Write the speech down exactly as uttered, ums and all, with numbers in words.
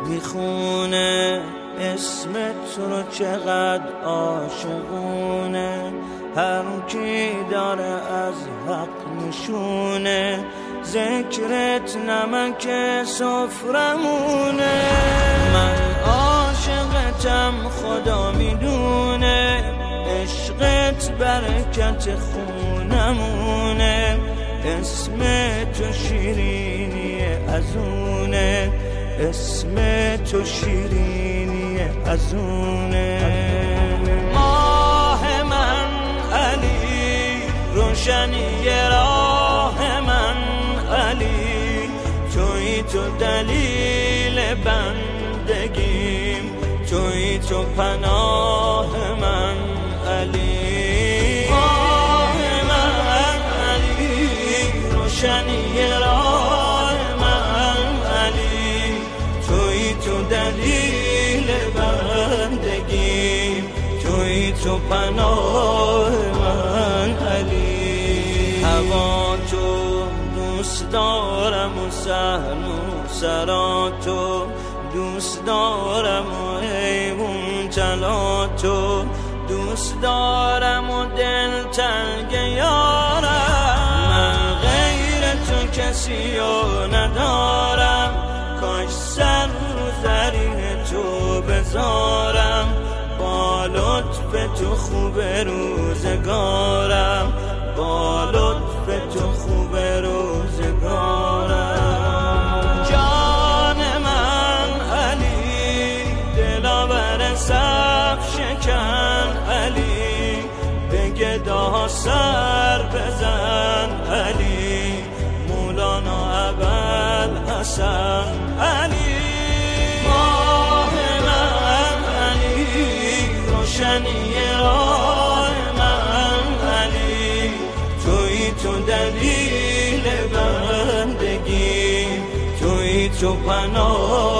میخونه اسمت رو چقدر عاشقونه، هر کی داره از حق نشونه، ذکرت نمک سفرمونه. من عاشقتم خدا میدونه، عشقت برکت خونمونه، اسم تو شیرینی ازونه، اسم تو شیرینی ازونه. ماه من علی، روشنی راه من علی، توی تو دلیل بندگیم، توی تو پناه من علی. ماه من علی، روشنی راه من علی، توی تو دلیل بندگیم، توی تو پناه من علی. هوا تو دوست دارم و صحن و سرا تو دوست دارم و حیوان جلا تو دوست دارم و دل تنگ یارم. من غیر تو کسی رو ندارم، کاش سر رو زرین تو بذارم، با لطف تو خوب روزگارم، با لطف تو خوب روزگارم. جان من علی، دلاور صف شکن علی، به گدا سر بزن علی، مولانا ابوالحسن علی. ماه من علی، روشنی راه من علی، توی تو دلیل بندگی، توی تو پناه